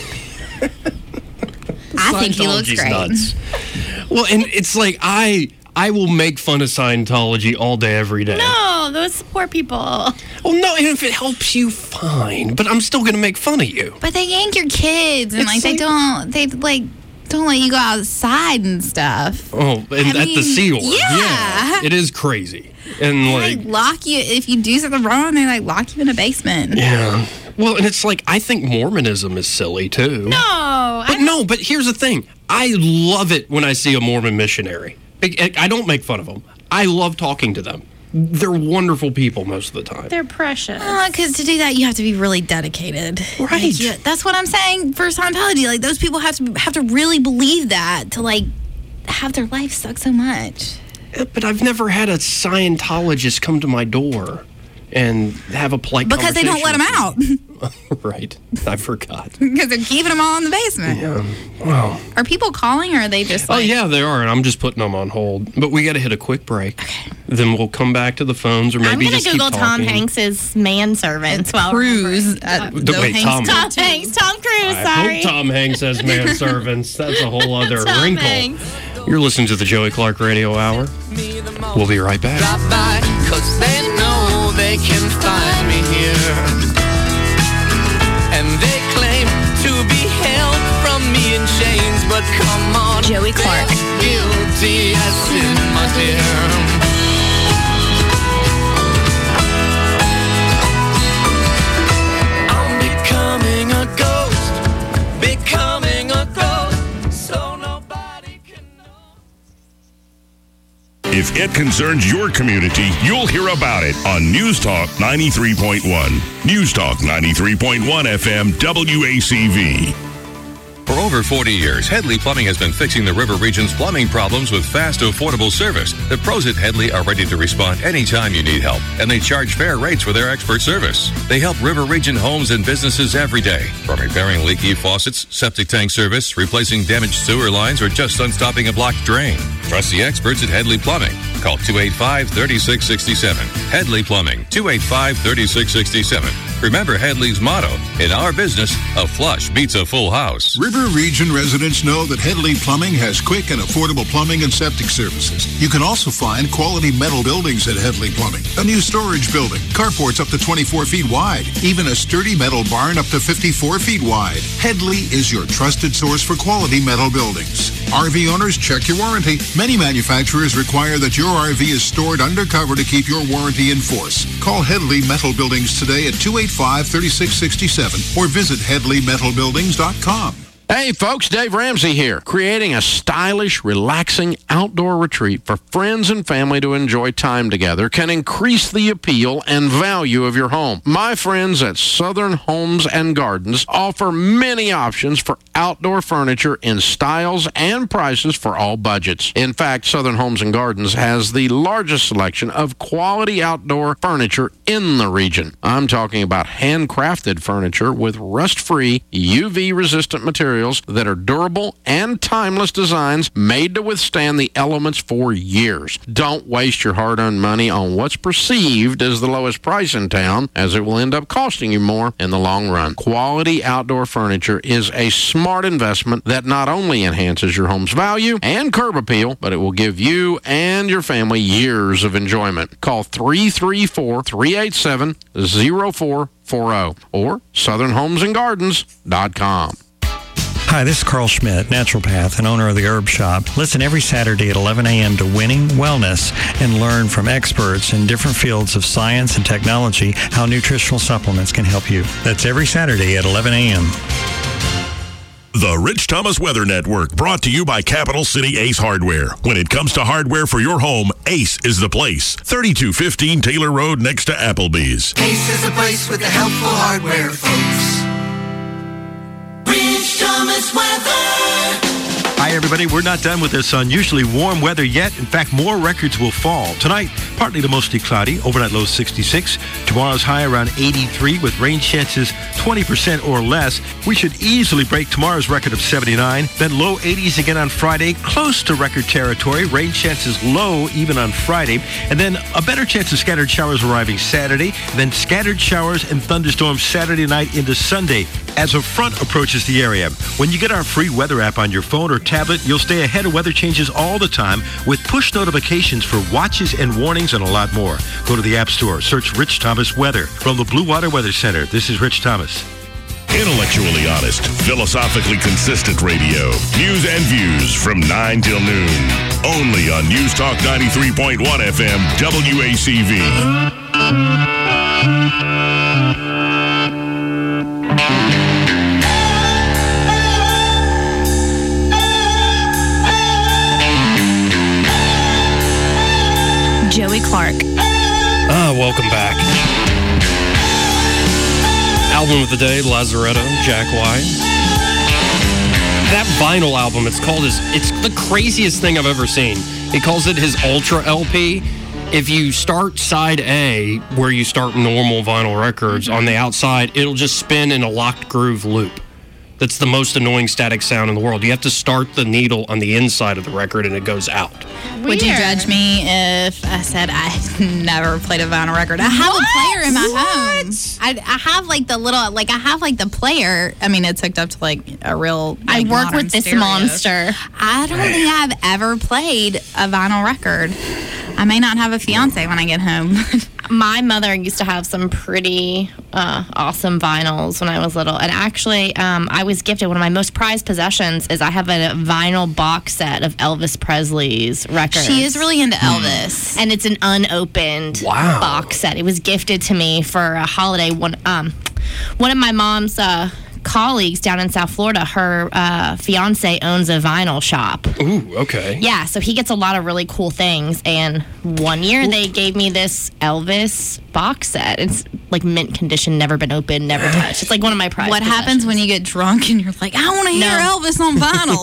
I think he looks great. Nuts. Well, and it's like, I will make fun of Scientology all day, every day. No, those poor people. Well, no, and if it helps you, fine. But I'm still going to make fun of you. But they yank your kids, and they don't let you go outside and stuff. Oh, and at the Sea Org. Yeah. It is crazy. And they lock you, if you do something wrong, they lock you in a basement. Yeah. Well, and it's like, I think Mormonism is silly too. But here's the thing. I love it when I see a Mormon missionary. I don't make fun of them. I love talking to them. They're wonderful people most of the time. They're precious. Because to do that, you have to be really dedicated. Right. That's what I'm saying for Scientology. Like, those people have to really believe that to, like, have their life suck so much. But I've never had a Scientologist come to my door and have a polite because they don't let them out. Right. I forgot. Because they're keeping them all in the basement. Yeah. Wow. Are people calling, or are they just like... Oh, yeah, they are, and I'm just putting them on hold. But we got to hit a quick break. Okay. Then we'll come back to the phones, or maybe just keep talking. I'm going to Google Tom Hanks's manservants while Cruise. Tom Hanks. Tom Cruise, sorry. I hope Tom Hanks has manservants. That's a whole other wrinkle. Hanks. You're listening to the Joey Clark Radio Hour. We'll be right back. Drop by, 'cause they know they can find me here. And they claim to be held from me in chains, but come on, Joey Clark. Guilty as sin, my dear. If it concerns your community, you'll hear about it on News Talk 93.1. News Talk 93.1 FM WACV. For over 40 years, Headley Plumbing has been fixing the River Region's plumbing problems with fast, affordable service. The pros at Headley are ready to respond anytime you need help, and they charge fair rates for their expert service. They help River Region homes and businesses every day, from repairing leaky faucets, septic tank service, replacing damaged sewer lines, or just unstopping a blocked drain. Trust the experts at Headley Plumbing. Call 285-3667. Headley Plumbing, 285-3667. Remember Headley's motto, in our business, a flush beats a full house. River Region residents know that Headley Plumbing has quick and affordable plumbing and septic services. You can also find quality metal buildings at Headley Plumbing. A new storage building, carports up to 24 feet wide, even a sturdy metal barn up to 54 feet wide. Headley is your trusted source for quality metal buildings. RV owners, check your warranty. Many manufacturers require that your RV is stored undercover to keep your warranty in force. Call Headley Metal Buildings today at 285-3667 or visit HeadleyMetalBuildings.com. Hey folks, Dave Ramsey here, creating a stylish, relaxing outdoor retreat for friends and family to enjoy time together can increase the appeal and value of your home. My friends at Southern Homes and Gardens offer many options for outdoor furniture in styles and prices for all budgets. In fact, Southern Homes and Gardens has the largest selection of quality outdoor furniture in the region. I'm talking about handcrafted furniture with rust-free, UV-resistant materials that are durable and timeless designs made to withstand the elements for years. Don't waste your hard-earned money on what's perceived as the lowest price in town, as it will end up costing you more in the long run. Quality outdoor furniture is a smart investment that not only enhances your home's value and curb appeal, but it will give you and your family years of enjoyment. Call 334-387-0440 or southernhomesandgardens.com. Hi, this is Carl Schmidt, naturopath and owner of the Herb Shop. Listen every Saturday at 11 a.m. to Winning Wellness and learn from experts in different fields of science and technology how nutritional supplements can help you. That's every Saturday at 11 a.m. The Rich Thomas Weather Network, brought to you by Capital City Ace Hardware. When it comes to hardware for your home, Ace is the place. 3215 Taylor Road next to Applebee's. Ace is the place with the helpful hardware, folks. Rich Thomas Weather. Hi, everybody. We're not done with this unusually warm weather yet. In fact, more records will fall. Tonight, partly to mostly cloudy, overnight low 66. Tomorrow's high around 83 with rain chances 20% or less. We should easily break tomorrow's record of 79. Then low 80s again on Friday, close to record territory. Rain chances low even on Friday. And then a better chance of scattered showers arriving Saturday. Then scattered showers and thunderstorms Saturday night into Sunday as a front approaches the area. When you get our free weather app on your phone or tablet, you'll stay ahead of weather changes all the time with push notifications for watches and warnings and a lot more. Go to the App Store, search Rich Thomas Weather. From the Blue Water Weather Center, this is Rich Thomas. Intellectually honest, philosophically consistent radio. News and views from 9 till noon. Only on News Talk 93.1 FM, WACV. Joey Clark. Welcome back. Album of the day, Lazaretto, Jack White. That vinyl album, it's the craziest thing I've ever seen. He calls it his Ultra LP. If you start side A, where you start normal vinyl records, on the outside, it'll just spin in a locked groove loop. That's the most annoying static sound in the world. You have to start the needle on the inside of the record and it goes out. Would you judge me if I said I never played a vinyl record? I have a player in my home. I have the player. I mean, it's hooked up to like a real. I work with this monster. I don't think I've ever played a vinyl record. I may not have a fiance when I get home. My mother used to have some pretty awesome vinyls when I was little. And actually, I was gifted one of my most prized possessions is I have a vinyl box set of Elvis Presley's records. She is really into Elvis. And it's an unopened box set. It was gifted to me for a holiday. One of my mom's colleagues down in South Florida, her fiance owns a vinyl shop. Ooh, okay. Yeah, so he gets a lot of really cool things. And one year they gave me this Elvis box set. It's like mint condition, never been opened, never touched. It's like one of my prized What happens when you get drunk and you're like, I want to hear Elvis on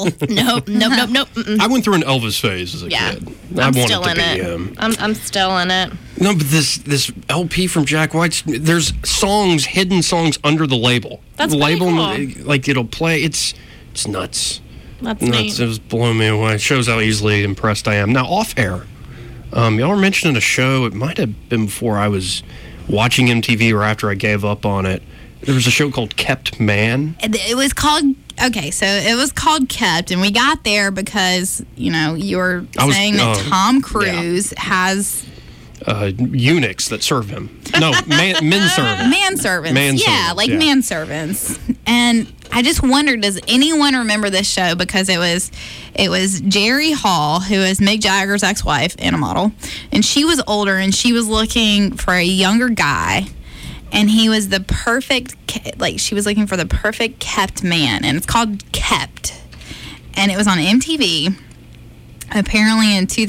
vinyl? Nope. I went through an Elvis phase as a kid. I'm still in it. I'm still in it. No, but this LP from Jack White's, there's hidden songs under the label. That's the label, cool. like it'll play. It's nuts. That's nuts. neat. It was blowing me away. It shows how easily impressed I am. Now, off air, y'all were mentioning a show. It might have been before I was watching MTV or after I gave up on it. There was a show called Kept Man. It was called. Okay, so it was called Kept, and we got there because you were saying that Tom Cruise has eunuchs that serve him. No, manservants. Manservants. Yeah, like manservants. And I just wondered, does anyone remember this show? Because it was Jerry Hall, who is Mick Jagger's ex-wife and a model, and she was older, and she was looking for a younger guy, and he was the perfect, she was looking for the perfect kept man, and it's called Kept, and it was on MTV, apparently in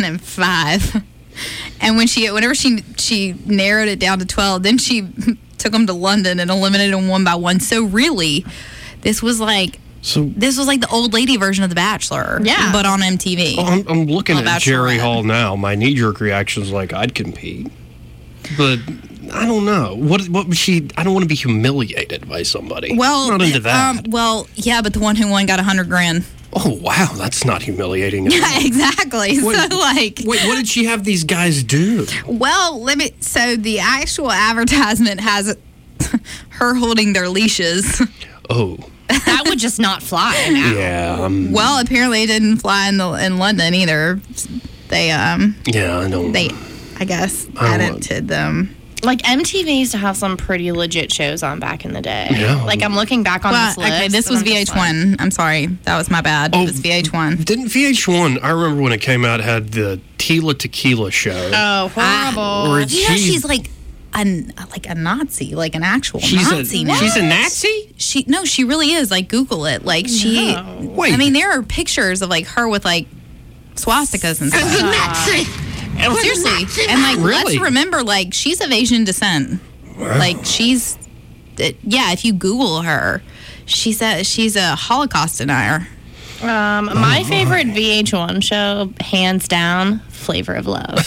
2005. And whenever she narrowed it down to 12, then she took them to London and eliminated them one by one. So really, this was like the old lady version of The Bachelor, but on MTV. Oh, I'm looking at Jerry Hall now. My knee-jerk reaction is like, I'd compete. But I don't know. What was she? I don't want to be humiliated by somebody. Well, I'm not into that. But the one who won got $100,000. Oh, wow. That's not humiliating. Yeah, exactly. Wait, what did she have these guys do? Well, so the actual advertisement has her holding their leashes. Oh. That would just not fly now. Yeah. Well, apparently it didn't fly in London either. They yeah, I know. They, I guess, edited them. Like, MTV used to have some pretty legit shows on back in the day. Yeah. Like, I'm looking back on this list. Okay, this was VH1. I'm sorry. That was my bad. It was VH1. Didn't VH1, I remember when it came out, had the Tila Tequila show. Oh, horrible. You know, she's like a Nazi, like an actual Nazi now. She's a Nazi? She really is. Like, Google it. Like, Wait. I mean, there are pictures of, like, her with, like, swastikas and stuff. Nazi! Seriously. And, like, Really? let's remember, like, she's of Asian descent. Wow. Like, if you Google her, she's a Holocaust denier. My favorite VH1 show, hands down, Flavor of Love.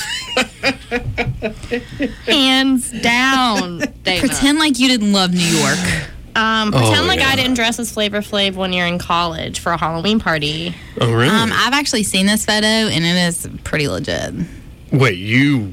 Hands down. Dana. Pretend like you didn't love New York. Pretend like I didn't dress as Flavor Flav one year in college for a Halloween party. Oh, really? I've actually seen this photo, and it is pretty legit. Wait, you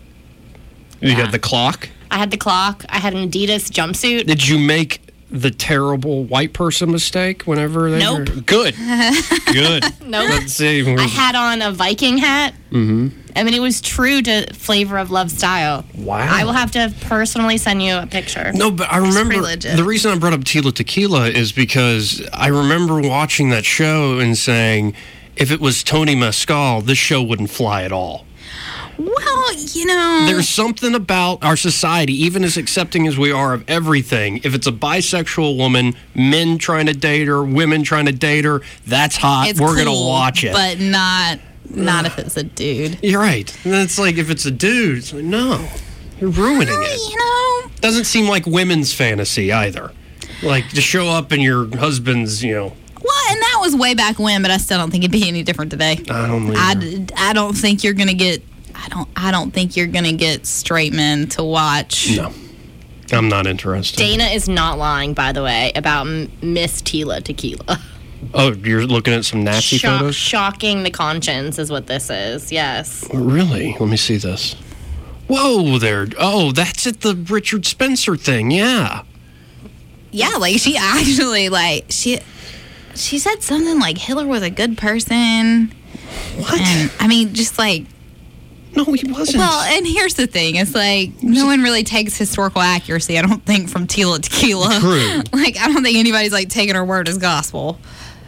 got the clock? I had the clock. I had an Adidas jumpsuit. Did you make the terrible white person mistake whenever they Nope. were... Good. Good. Nope. Let's see. I had on a Viking hat. Mm-hmm. I mean, it was true to Flavor of Love style. Wow. I will have to personally send you a picture. No, but I remember the reason I brought up Tila Tequila is because I remember watching that show and saying, if it was Tony Mescal, this show wouldn't fly at all. Well, you know, There's something about our society, even as accepting as we are of everything. If it's a bisexual woman, men trying to date her, women trying to date her, that's hot. it's We're going to cool, watch it. but not if it's a dude. You're right. And it's like, if it's a dude, it's like, no, you're ruining it. You know, Doesn't seem like women's fantasy either. Like, to show up in your husband's, well, and that was way back when, but I still don't think it'd be any different today. I don't either. I don't think you're gonna get. I don't think you're gonna get straight men to watch. No, I'm not interested. Dana is not lying, by the way, about Miss Tila Tequila. Oh, you're looking at some Nazi photos? Shocking the conscience is what this is, yes. Really? Let me see this. Whoa there. Oh, that's at the Richard Spencer thing, yeah. Yeah, like she actually she said something like Hitler was a good person. What? And I mean, just like. No, he wasn't. Well, and here's the thing. It's like, no one really takes historical accuracy, I don't think, from Tila Tequila. True. Like, I don't think anybody's, like, taking her word as gospel.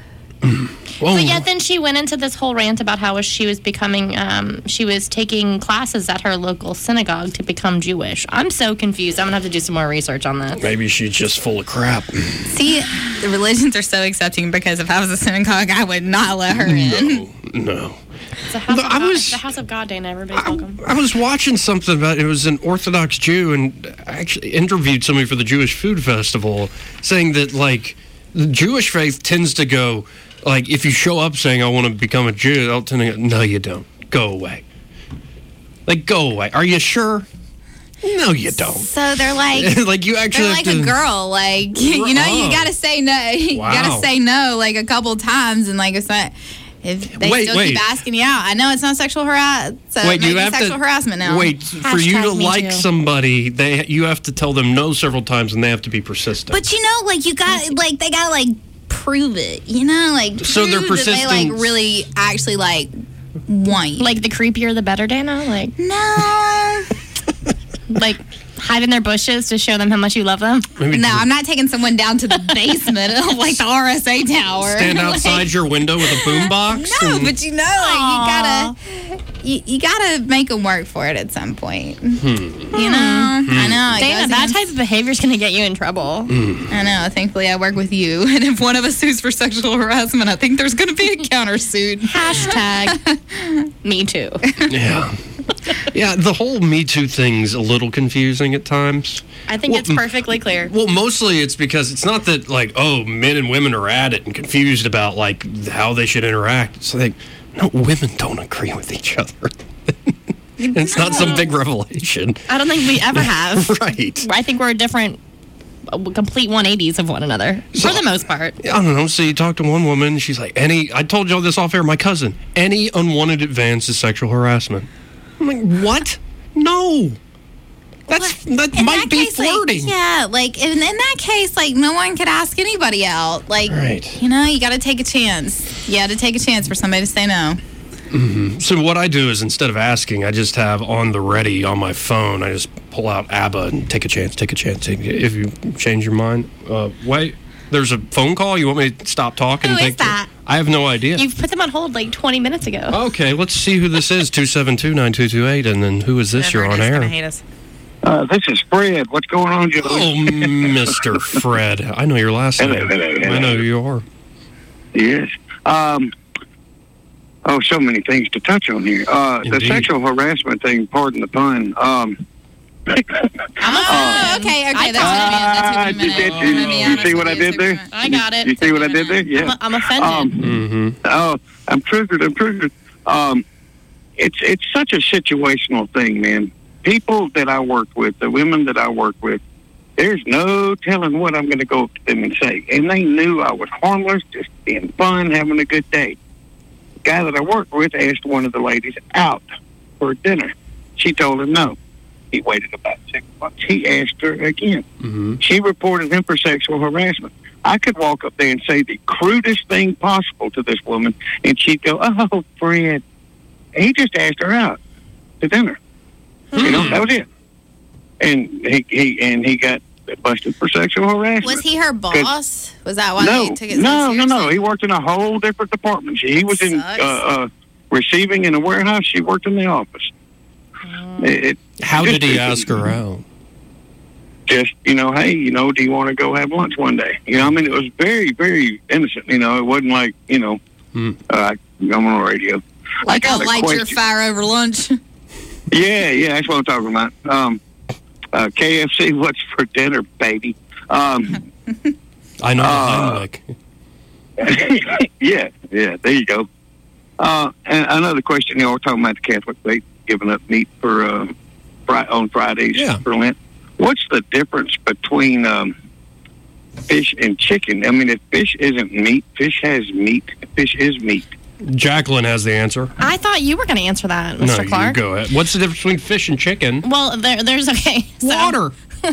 But yet then she went into this whole rant about how she was becoming, she was taking classes at her local synagogue to become Jewish. I'm so confused. I'm going to have to do some more research on this. Maybe she's just full of crap. See, the religions are so accepting because if I was a synagogue, I would not let her in. No. It's a house, of God. It's the house of God, Dana. Everybody's welcome. I was watching something about it was an Orthodox Jew, and I actually interviewed somebody for the Jewish Food Festival saying that, like, the Jewish faith tends to go, like, if you show up saying, I want to become a Jew, they'll tend to go, no, you don't. Go away. Like, go away. Are you sure? No, you don't. So they're like, like you actually they're have like to, a girl. Like, you know, you got to say no. You Wow. got to say no, like, a couple times, and, like, it's not. If they still keep asking you out, I know it's not sexual harassment. So it may be sexual harassment now. Wait, for you to like somebody, you have to tell them no several times, and they have to be persistent. But you know, like, you got, like, they got to, like, prove it. You know, like, So they're prove that they, persistent. like, really actually, like, want you. Like, the creepier the better, Dana? Like, no. Like, hide in their bushes to show them how much you love them? No, I'm not taking someone down to the basement of, like, the RSA tower. Stand outside your window with a boombox? No, but you know, like, you gotta make them work for it at some point. You know, I know. it Dana, goes that against- type of behavior is going to get you in trouble. I know. Thankfully, I work with you, and if one of us sues for sexual harassment, I think there's going to be a countersuit. Hashtag me too. Yeah. Yeah, the whole Me Too thing's a little confusing at times. I think it's perfectly clear. Well, mostly it's because it's not that, like, oh, men and women are at it and confused about, like, how they should interact. It's like, no, women don't agree with each other. It's not some big revelation. I don't think we ever have. Right. I think we're different, complete 180s of one another, for the most part. I don't know. So you talk to one woman, she's like, I told y'all this off air, my cousin, any unwanted advance is sexual harassment. I'm like, what? No. That might be flirting. Like, yeah, like, in that case, like, no one could ask anybody out. Like, Right. you know, you got to take a chance. You got to take a chance for somebody to say no. So what I do is instead of asking, I just have on the ready on my phone. I just pull out ABBA and take a chance. If you change your mind, wait. There's a phone call? You want me to stop talking? Who is that? I have no idea. You've put them on hold like 20 minutes ago. Okay, let's see who this is. 272-9228, and then who is this? You're on air. Hate us. This is Fred. What's going on, Joe? Oh, Mr. Fred. I know your last name. Hello. I know who you are. Yes. So many things to touch on here. The sexual harassment thing, pardon the pun. Okay. That's you see what I did there? I got it. You see what I did there? Yeah. I'm offended. I'm triggered. It's such a situational thing, man. People that I work with, the women that I work with, there's no telling what I'm going to go up to them and say. And they knew I was harmless, just being fun, having a good day. The guy that I work with asked one of the ladies out for dinner. She told him no. He waited about 6 months. He asked her again. She reported him for sexual harassment. I could walk up there and say the crudest thing possible to this woman, and she'd go, "Oh, Fred." He just asked her out to dinner. You know, that was it. And he got busted for sexual harassment. Was he her boss? Was that why No, they took it so seriously? no. He worked in a whole different department. He was in receiving in a warehouse. She worked in the office. How did he ask her out? Just, hey, do you want to go have lunch one day? I mean, it was very, very innocent. It wasn't like, I'm on the radio. Like a light your fire over lunch. Yeah, that's what I'm talking about. KFC, what's for dinner, baby? I know the Heimlich. Yeah, there you go. And another question, we're talking about the Catholic faith giving up meat for on Fridays for Lent. What's the difference between fish and chicken? I mean, if fish isn't meat, fish has meat. Fish is meat. Jacqueline has the answer. I thought you were going to answer that, Mr. Clark. No, you go ahead. What's the difference between fish and chicken? Well, there's water.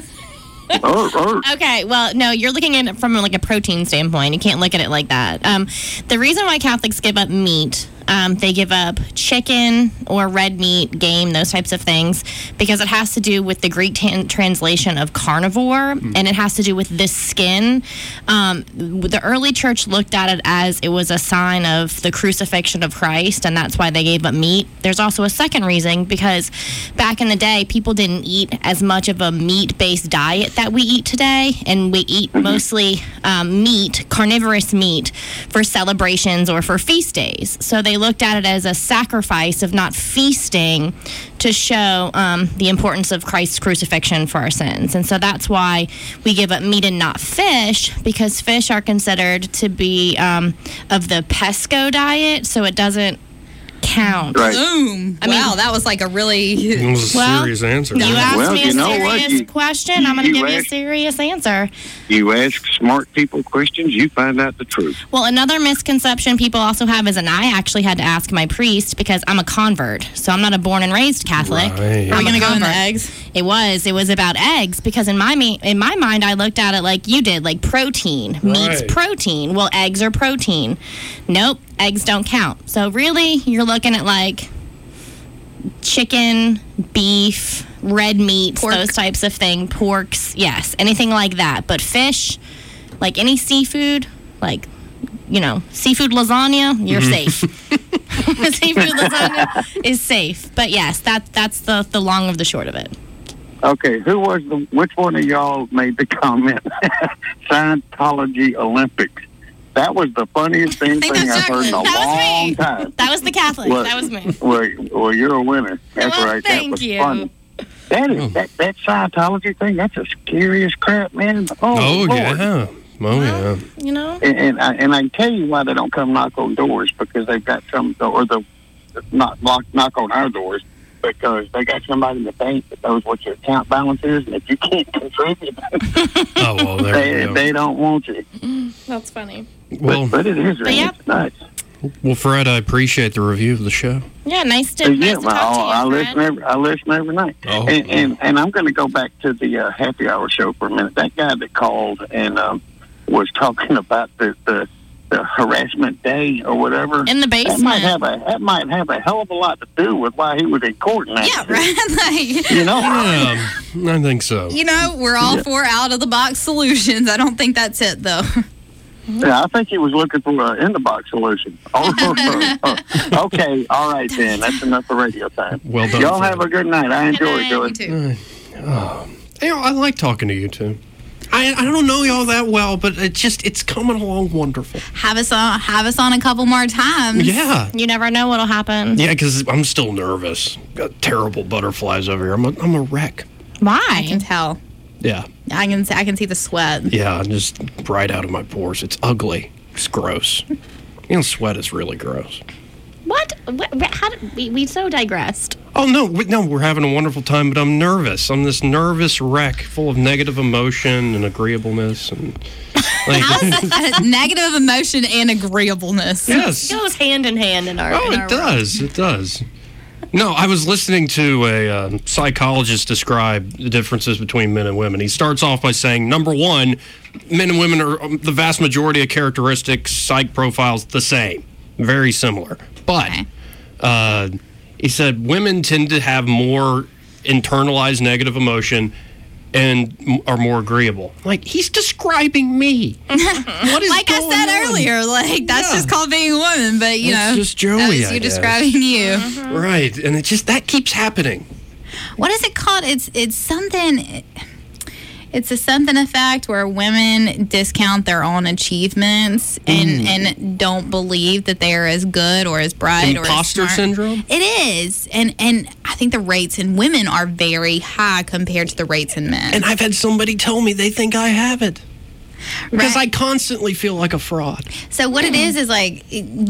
Okay, well, no, you're looking at it from like a protein standpoint. You can't look at it like that. The reason why Catholics give up meat, they give up chicken or red meat, game, those types of things, because it has to do with the Greek translation of carnivore, and it has to do with this skin. The early church looked at it as it was a sign of the crucifixion of Christ, and that's why they gave up meat. There's also a second reason, because back in the day, people didn't eat as much of a meat-based diet that we eat today, and we eat mostly meat, carnivorous meat, for celebrations or for feast days. So they looked at it as a sacrifice of not feasting to show the importance of Christ's crucifixion for our sins. And so that's why we give up meat and not fish, because fish are considered to be of the pesco diet, so it doesn't count. Right. Boom. Wow, that was like a really... It was a serious answer. You asked me a serious question. I'm going to give you a serious answer. You ask smart people questions, you find out the truth. Well, another misconception people also have is, and I actually had to ask my priest because I'm a convert, so I'm not a born and raised Catholic. Right. Are we going to go into eggs? It was about eggs, because in my mind, I looked at it like you did, like protein. Meat's protein. Well, eggs are protein. Nope, eggs don't count. So really, you're looking at like chicken, beef, red meats, those types of things, porks, yes, anything like that. But fish, like any seafood, like, seafood lasagna, you're safe. Seafood lasagna is safe. But yes, that's the long of the short of it. Okay, which one of y'all made the comment? Scientology Olympics. That was the funniest thing I've heard in a long time. That was the Catholic. That was me. Well, you're a winner. That's right. Thank that was you. Funny. That Scientology thing, that's the scariest crap, man. Oh, yeah. And I can tell you why they don't come knock on doors, because they've got not knock on our doors, because they got somebody in the bank that knows what your account balance is, and if you can't contribute, they don't want you. That's funny. Well, but it is really nuts. Well, Fred, I appreciate the review of the show. Yeah, nice to talk to you, I listen every night. Oh, and I'm going to go back to the happy hour show for a minute. That guy that called and was talking about the the harassment day or whatever. In the basement. That might have a hell of a lot to do with why he was in court. Yeah, right. Like, You know? Yeah, I think so. you know, we're all for out-of-the-box solutions. I don't think that's it, though. Yeah, I think he was looking for an in-the-box solution. Okay, all right then. That's enough for radio time. Well done. Y'all have a good night. I enjoy it, You too. I like talking to you two. I don't know y'all that well, but it's coming along wonderful. Have us on a couple more times. Yeah. You never know what'll happen. Yeah, because I'm still nervous. Got terrible butterflies over here. I'm a wreck. Why? I can tell. Yeah. I can see the sweat. Yeah, just right out of my pores. It's ugly. It's gross. Sweat is really gross. What? How did we so digressed? Oh, no, we're having a wonderful time, but I'm nervous. I'm this nervous wreck full of negative emotion and agreeableness. And How is that negative emotion and agreeableness? Yes. It goes hand in hand in our it does. It does. No, I was listening to a psychologist describe the differences between men and women. He starts off by saying, number one, men and women are the vast majority of characteristics, psych profiles, the same. Very similar. But he said women tend to have more internalized negative emotion and are more agreeable. Like, he's describing me. What is like I going said on? earlier, like that's just called being a woman, but you That's know, just Joey, that I was you guess. describing you. Right, and that keeps happening. What is it called? It's something. It's a something effect where women discount their own achievements and don't believe that they are as good or as bright Imposter or as smart. syndrome? It is, and I think the rates in women are very high compared to the rates in men. And I've had somebody tell me they think I have it. Because I constantly feel like a fraud. So what it is like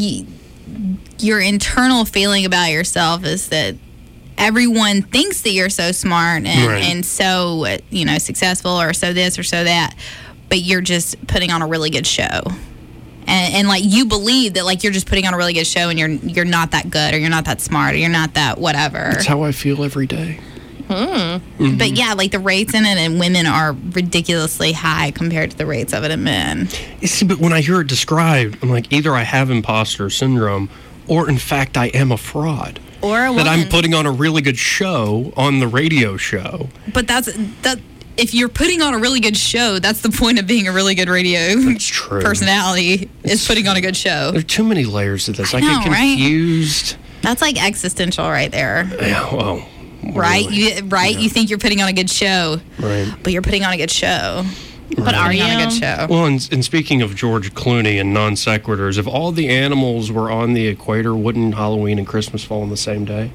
your internal feeling about yourself is that everyone thinks that you're so smart and so successful or so this or so that, but you're just putting on a really good show. And like you believe that like you're just putting on a really good show and you're not that good or you're not that smart or you're not that whatever. That's how I feel every day. Mm-hmm. But yeah, like the rates in it in women are ridiculously high compared to the rates of it in men. You see, but when I hear it described, I'm like, either I have imposter syndrome or in fact I am a fraud. Or a woman. That I'm putting on a really good show on the radio show. But that if you're putting on a really good show, that's the point of being a really good radio personality is putting on a good show. There are too many layers to this. I know, get confused. Right? That's like existential right there. Yeah, well, right? Really. You think you're putting on a good show. Right. But you're putting on a good show. But Right. are you? On a good show. Well, and speaking of George Clooney and non sequiturs, if all the animals were on the equator, wouldn't Halloween and Christmas fall on the same day?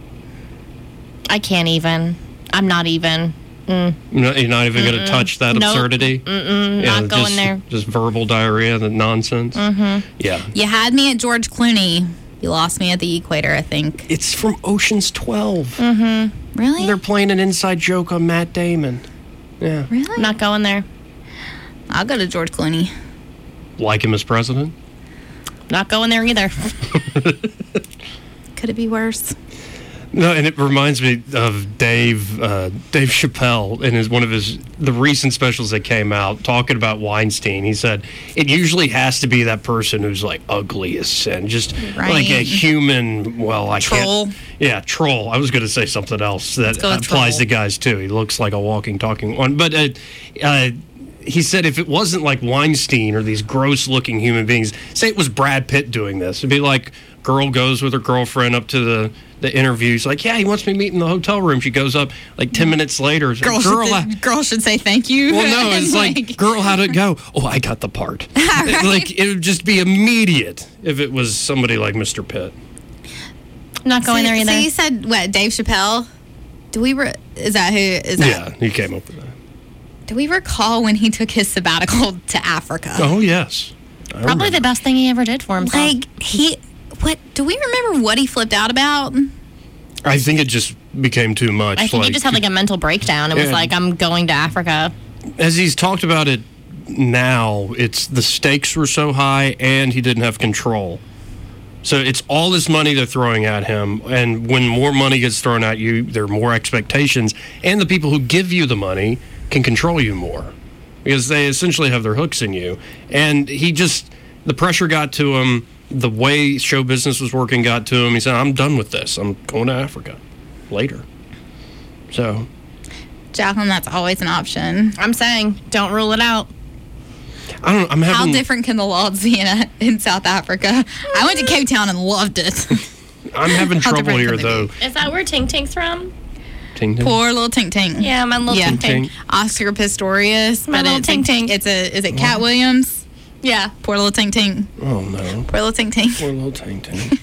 I can't even. I'm not even. You're not even going to touch that Nope. absurdity? Not going there. Just verbal diarrhea, the nonsense? Mm-hmm. Yeah. You had me at George Clooney. You lost me at the equator, I think. It's from Ocean's 12. Mm-hmm. Really? They're playing an inside joke on Matt Damon. Yeah. Really? Not going there. I'll go to George Clooney. Like him as president? Not going there either. Could it be worse? No, and it reminds me of Dave Chappelle in one of the recent specials that came out talking about Weinstein. He said it usually has to be that person who's like ugly as sin, just like a human. Well, I troll. can't. Yeah, troll. I was going to say something else that applies to guys too. He looks like a walking, talking one. But he said if it wasn't like Weinstein or these gross-looking human beings, say it was Brad Pitt doing this, it'd be like girl goes with her girlfriend up to the interview. She's like, yeah, he wants me to meet in the hotel room. She goes up like 10 minutes later. Girl should say thank you. Well, no, it's like, girl, how'd it go? Oh, I got the part. Right. Like, it would just be immediate if it was somebody like Mr. Pitt. Not going there either. So you said, what, Dave Chappelle? Is that who? Yeah, he came up with that. Do we recall when he took his sabbatical to Africa? Oh, yes. Probably the best thing he ever did for himself. Do we remember what he flipped out about? I think it just became too much. I think he just had like a mental breakdown and was like, I'm going to Africa. As he's talked about it now, it's the stakes were so high and he didn't have control. So it's all this money they're throwing at him, and when more money gets thrown at you, there are more expectations, and the people who give you the money can control you more because they essentially have their hooks in you. And he just, The pressure got to him. The way show business was working got to him. He said, I'm done with this. I'm going to Africa later. So, Jacqueline, that's always an option. I'm saying, don't rule it out. I don't know. I'm having... How different can the laws be in South Africa? I went to Cape Town and loved it. I'm having trouble here, though. Is that where Tink Tink's from? Tink Tink? Poor little Tink Tink. Yeah, my little Tink Tink. Oscar Pistorius. My little Tink Tink. Is it Cat Williams? Yeah. Poor little Tink Tink. Oh, no. Poor little Tink Tink. Poor little Tink Tink.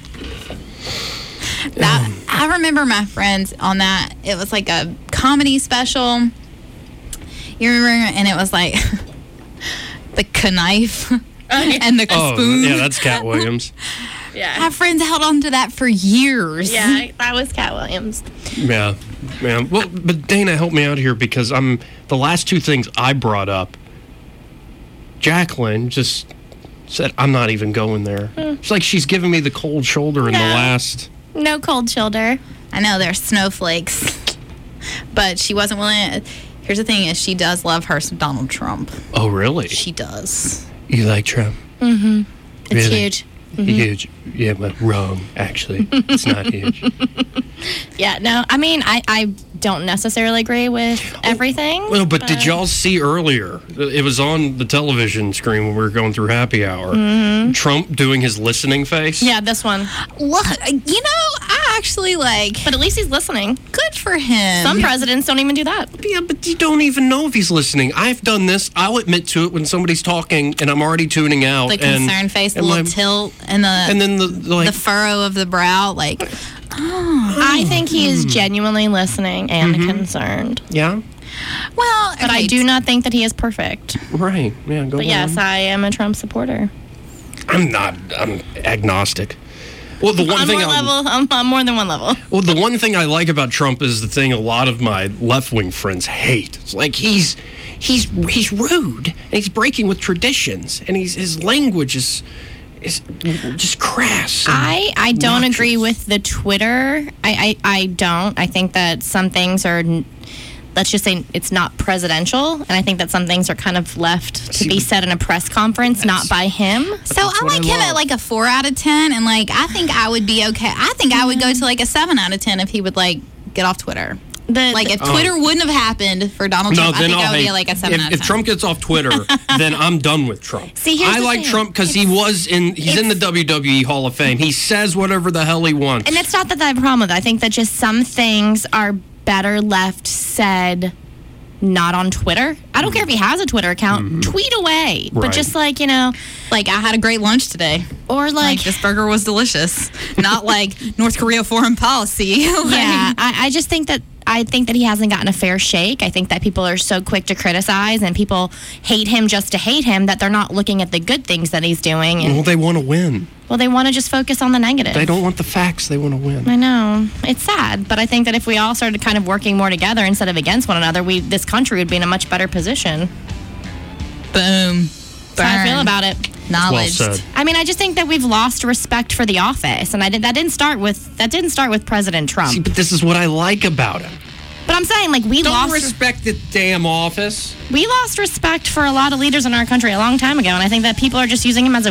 I remember my friends on that. It was like a comedy special. You remember? And it was like the knife and the spoon. Yeah, that's Cat Williams. Yeah. My friends held on to that for years. Yeah, that was Cat Williams. Yeah. Well, but Dana, help me out here because the last two things I brought up, Jacqueline just said, I'm not even going there. It's like she's giving me the cold shoulder in the last... No cold shoulder. I know, they're snowflakes. But she wasn't willing... Here's the thing is she does love her some Donald Trump. Oh, really? She does. You like Trump? Mm-hmm. It's Really? huge. Huge. Yeah, but wrong, actually. It's not huge. Yeah, no, I mean, I don't necessarily agree with everything. Well, but did y'all see earlier? It was on the television screen when we were going through happy hour. Mhm. Trump doing his listening face. Yeah, this one. Look, I actually like... But at least he's listening. Good for him. Some presidents don't even do that. Yeah, but you don't even know if he's listening. I've done this. I'll admit to it when somebody's talking and I'm already tuning out. The concerned face, the little tilt, and then the furrow of the brow, like... I think he is genuinely listening and concerned. Yeah? Well, but I do not think that he is perfect. Right. Yeah, go But yes, I am a Trump supporter. I'm not. I'm agnostic. Well, the one on thing one level, on more than one level. Well, the one thing I like about Trump is the thing a lot of my left-wing friends hate. It's like he's rude and he's breaking with traditions and his language is just crass. I don't agree with the Twitter. I don't. I think that some things are, let's just say it's not presidential, and I think that some things are kind of left to be said in a press conference, not by him. So I like him at like a 4 out of 10, and like I think I would be okay. I think I would go to like a 7 out of 10 if he would like get off Twitter. If Twitter wouldn't have happened for Donald Trump, I think I would be like a 7 out of 10. If Trump gets off Twitter, then I'm done with Trump. See, here's I the like thing. Trump because he's in the WWE Hall of Fame. He says whatever the hell he wants. And it's not that I have a problem with it. I think that just some things are better left said not on Twitter. I don't care if he has a Twitter account. Tweet away. Right. But just like, like I had a great lunch today. Or like this burger was delicious. Not like North Korea foreign policy. Yeah, I just think that he hasn't gotten a fair shake. I think that people are so quick to criticize and people hate him just to hate him that they're not looking at the good things that he's doing. And, Well, they want to win. well, they want to just focus on the negative. They don't want the facts. They want to win. I know. It's sad, but I think that if we all started kind of working more together instead of against one another, this country would be in a much better position. Boom. That's how I feel about it. Knowledge. Well said. I mean, I just think that we've lost respect for the office, and that didn't start with President Trump. See, but this is what I like about him. But I'm saying, like, we Don't lost respect the damn office. We lost respect for a lot of leaders in our country a long time ago, and I think that people are just using him as a